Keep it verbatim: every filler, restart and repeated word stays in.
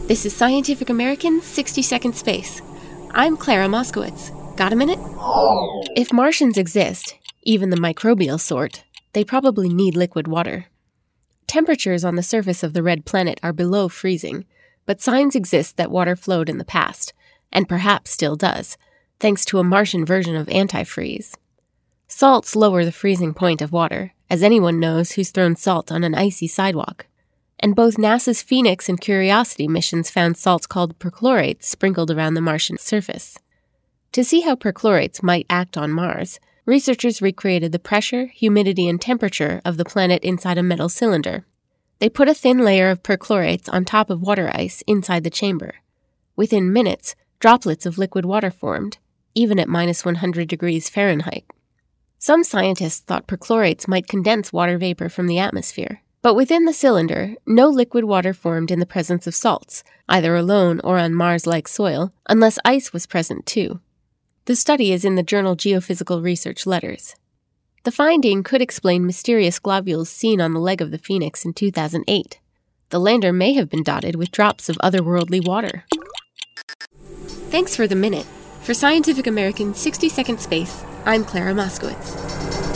This is Scientific American's sixty second Space. I'm Clara Moskowitz. Got a minute? If Martians exist, even the microbial sort, they probably need liquid water. Temperatures on the surface of the red planet are below freezing, but signs exist that water flowed in the past, and perhaps still does, thanks to a Martian version of antifreeze. Salts lower the freezing point of water, as anyone knows who's thrown salt on an icy sidewalk. And both NASA's Phoenix and Curiosity missions found salts called perchlorates sprinkled around the Martian surface. To see how perchlorates might act on Mars, researchers recreated the pressure, humidity, and temperature of the planet inside a metal cylinder. They put a thin layer of perchlorates on top of water ice inside the chamber. Within minutes, droplets of liquid water formed, even at minus one hundred degrees Fahrenheit. Some scientists thought perchlorates might condense water vapor from the atmosphere. But within the cylinder, no liquid water formed in the presence of salts, either alone or on Mars-like soil, unless ice was present too. The study is in the journal Geophysical Research Letters. The finding could explain mysterious globules seen on the leg of the Phoenix in two thousand eight. The lander may have been dotted with drops of otherworldly water. Thanks for the minute. For Scientific American's sixty second Space, I'm Clara Moskowitz.